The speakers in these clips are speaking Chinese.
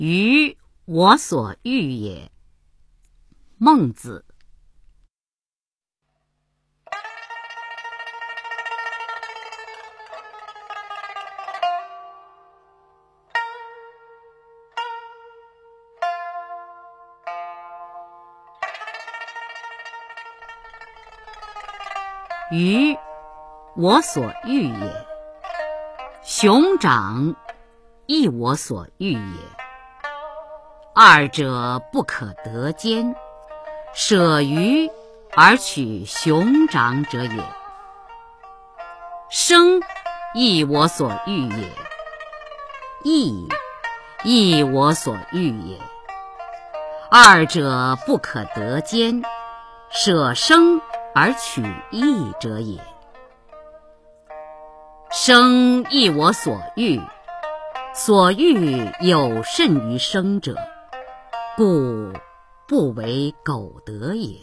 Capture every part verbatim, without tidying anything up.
予我所欲也。孟子。予我所欲也，熊掌亦我所欲也。二者不可得兼，舍鱼而取熊掌者也。生亦我所欲也，义亦我所欲也。二者不可得兼，舍生而取义者也。生亦我所欲，所欲有甚于生者，故不为苟得也。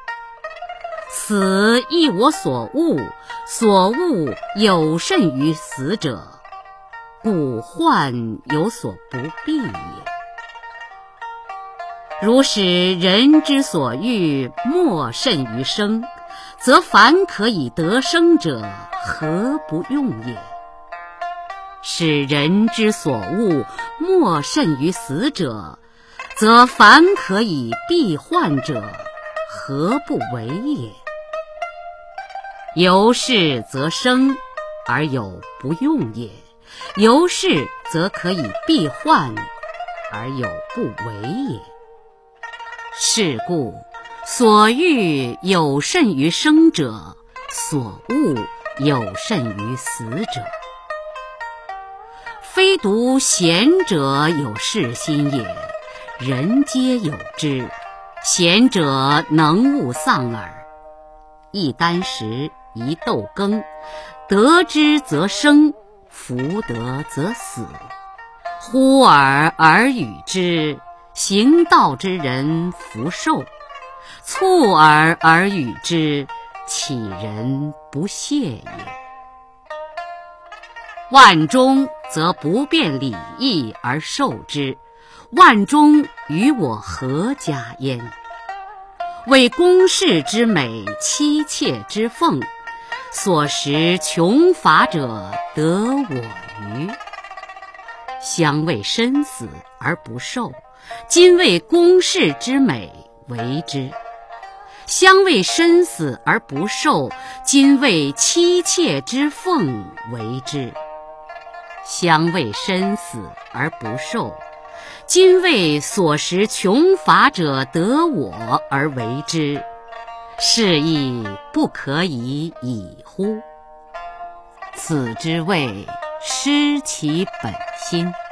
死亦我所恶，所恶有甚于死者，故患有所不避也。如使人之所欲莫甚于生，则凡可以得生者，何不用也？使人之所恶莫甚于死者，则凡可以避患者，何不为也？由是则生而有不用也，由是则可以避患而有不为也。是故所欲有甚于生者，所恶有甚于死者。非独贤者有是心也，人皆有之。贤者能勿丧耳。一箪食，一豆羹，得之则生，弗得则死。呼尔而与之，行道之人弗受。促尔而与之，岂人不屑也？万中则不辩礼义而受之，万中与我何家焉？为公室之美，妻妾之奉，所食穷乏者得我与？相为生死而不受，今为公室之美为之。相为生死而不受，今为妻妾之奉为之。相为生死而不受，今为所食穷乏者得我而为之。是亦不可以已乎？此之谓失其本心。